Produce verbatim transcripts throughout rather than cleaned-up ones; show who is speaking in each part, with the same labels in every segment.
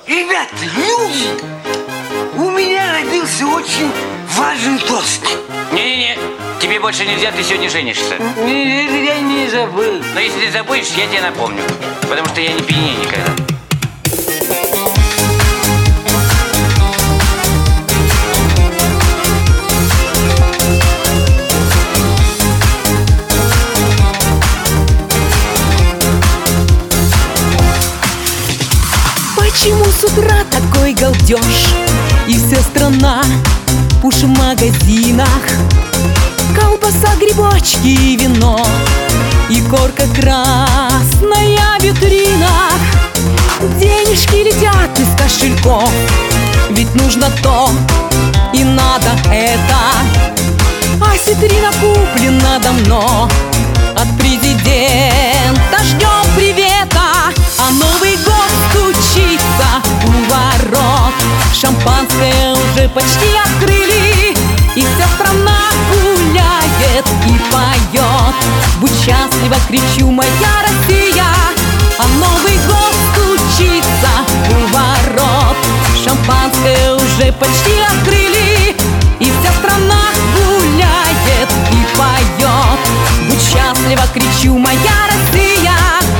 Speaker 1: Ребята, люди, у меня родился очень важный тост.
Speaker 2: Не-не-не, тебе больше нельзя, ты сегодня женишься.
Speaker 1: Нет, я не забыл.
Speaker 2: Но если ты забудешь, я тебе напомню. Потому что я не пьянею никогда.
Speaker 3: Почему с утра такой галдеж? И вся страна уж в магазинах. Колбаса, грибочки и вино, и корка красная в витринах. Денежки летят из кошельков, ведь нужно то и надо это. А ситрина куплена давно от президента. Ждем привета, а Новый год стучится у ворот. Шампанское уже почти открыли, и вся страна гуляет и поет. Будь счастлива, кричу, моя Россия. А Новый год стучится у ворот. Шампанское уже почти открыли, и вся страна гуляет и поет. Будь счастлива, кричу, моя Россия.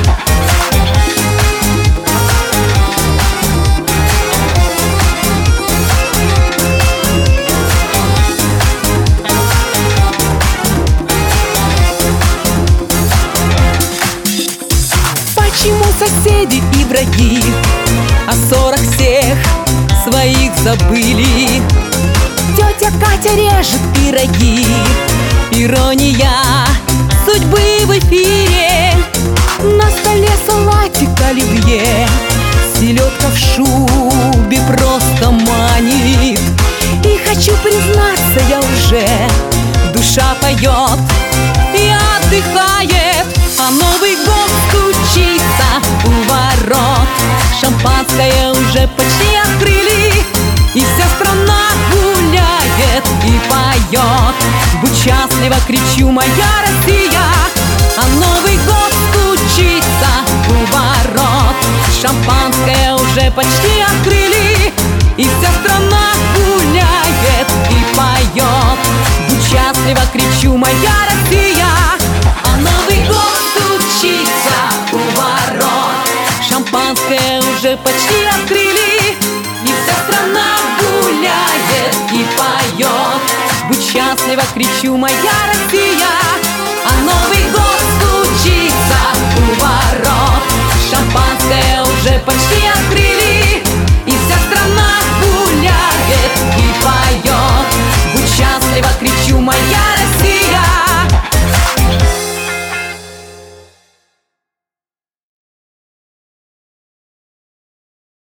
Speaker 3: Почему соседи и враги о ссорах всех своих забыли? Тетя Катя режет пироги, ирония судьбы в эфире. На столе салатик оливье, селедка в шубе просто манит. И хочу признаться, я уже, душа поет и отдыхает. А Новый год стучится у ворот. Шампанское уже почти открыли, и вся страна гуляет и поет. Будь счастлива, кричу, моя Россия. А Новый год стучится у ворот. Шампанское уже почти открыли, и вся страна гуляет и поет. Будь счастлива, кричу, моя Россия. А Новый год стучится у ворот. Шампанское уже почти открыли, и вся страна гуляет и поет. Будь счастлива, кричу, моя Россия. А Новый год стучится у ворот. Шампанское уже почти открыли,